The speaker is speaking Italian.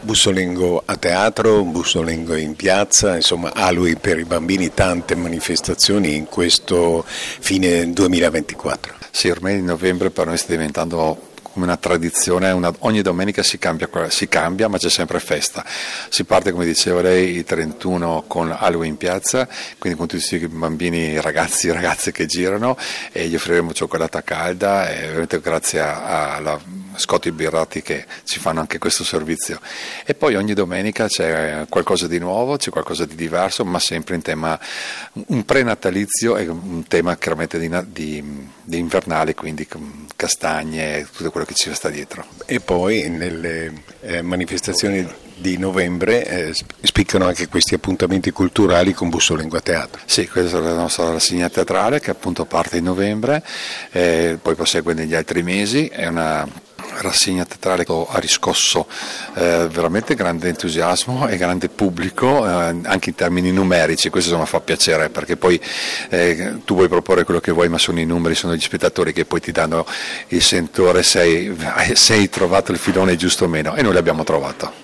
Bussolengo a teatro, Bussolengo in piazza, insomma Alui per i bambini, tante manifestazioni in questo fine 2024. Sì, ormai in novembre per noi sta diventando come una tradizione, ogni domenica si cambia, ma c'è sempre festa. Si parte, come diceva lei, il 31 con Alui in piazza, quindi con tutti i bambini, ragazzi e ragazze che girano, e gli offriremo cioccolata calda, e ovviamente grazie alla Scotti Birrati che ci fanno anche questo servizio. E poi ogni domenica c'è qualcosa di nuovo, c'è qualcosa di diverso, ma sempre in tema un prenatalizio e un tema chiaramente di invernale, quindi castagne, tutto quello che ci sta dietro. E poi nelle manifestazioni di novembre spiccano anche questi appuntamenti culturali con Bussolengo a teatro. Sì, questa è la nostra rassegna teatrale che appunto parte in novembre, poi prosegue negli altri mesi, è una rassegna teatrale che ha riscosso veramente grande entusiasmo e grande pubblico, anche in termini numerici. Questo insomma fa piacere, perché poi tu vuoi proporre quello che vuoi, ma sono i numeri, sono gli spettatori che poi ti danno il sentore se hai trovato il filone giusto o meno, e noi l'abbiamo trovato.